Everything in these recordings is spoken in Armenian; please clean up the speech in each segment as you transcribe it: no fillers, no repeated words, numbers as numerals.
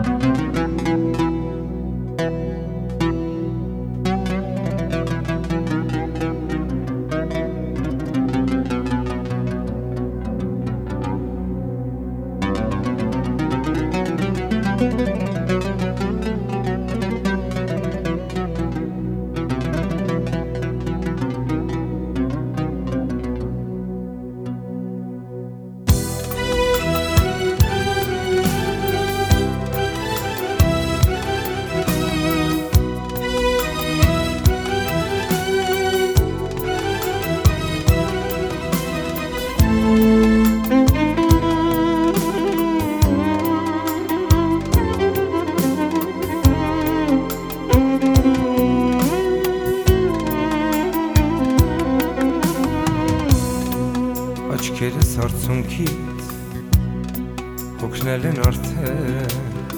Աչքերս արցունքից հոգնել են արդեն,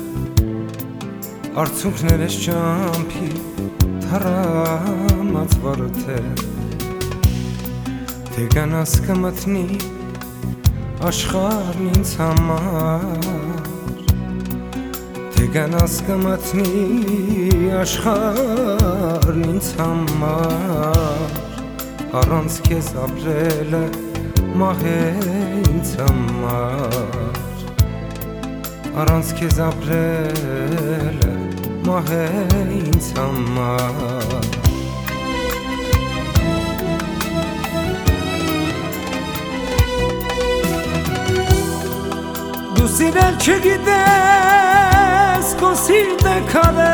արցունքներս ճամփի թարամած վարդել, թե գնաս կմտնի աշխարհն ինձ համար, թե գնաս կմտնի աշխարհն ինձ համար, առանց քեզ ապրելը մահ է ինձ համար, առանց քեզ ապրելը մահ է ինձ համար։ Դու սիրել չգիտես, քո սիրտը քարե,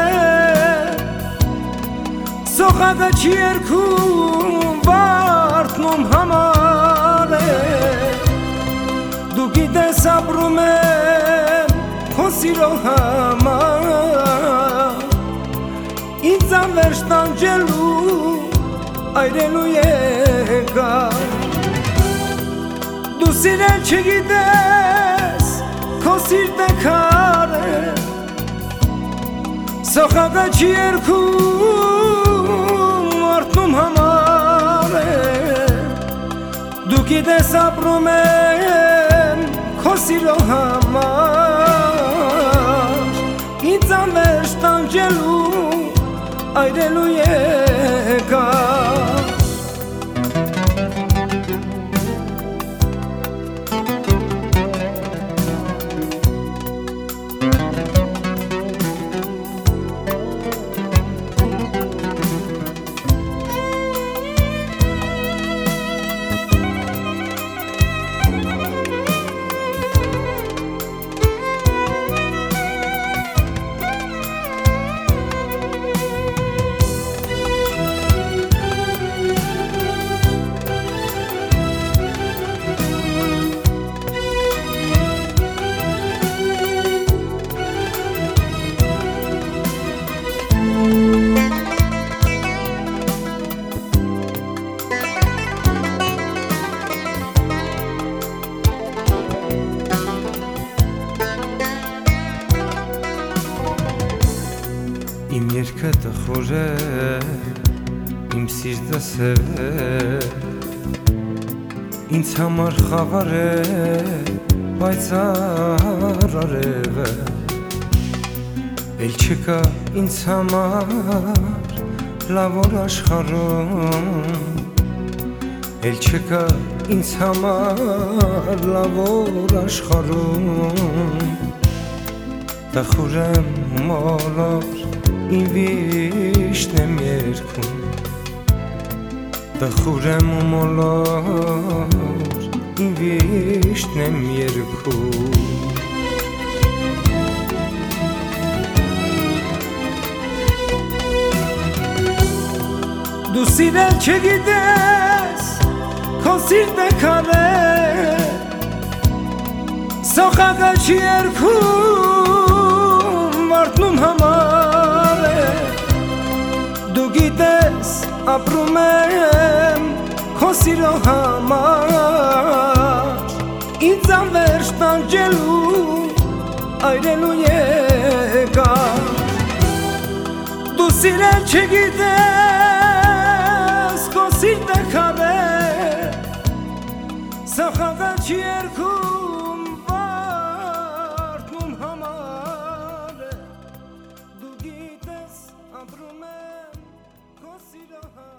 սոխագաչ երգում վարդնում համար է, դու գիտես ապրում եմ քո սիրո համար, ինձ անվերջ տանջելու այրելու եկա, դու սիրել չգիտես, քո սիրտը քարե, սոխագաչ երգում վարդնում համար է, դու գիտես ապրում եմ քո սիրո համար, ինձ անվերջ տանջելու այրելու եկա, իմ երգը տխուր է, իմ սիրտը սև է, ինձ համար խավար է, պայծառ արևը, էլ չկա ինձ համար լավ օր աշխարհում, էլ չկա ինձ համար լավ օր աշխարհում, տխուր եմ մոլոր իմ վիշտն եմ երգում, տխուր եմ ու մոլոր իմ վիշտն եմ երգում, դու սիրել չգիտես, քո սիրտը քարե, սոխագաչ երգում վարդնում համար է, դու գիտես ապրում եմ քո սիրո համար, ինձ անվերջ տանջելու այրելու եկա, դու սիրել չգիտես, քո սիրտը քարե, սոխագաչ երգում վարդնում համար է, ապրում եմ քո սիրո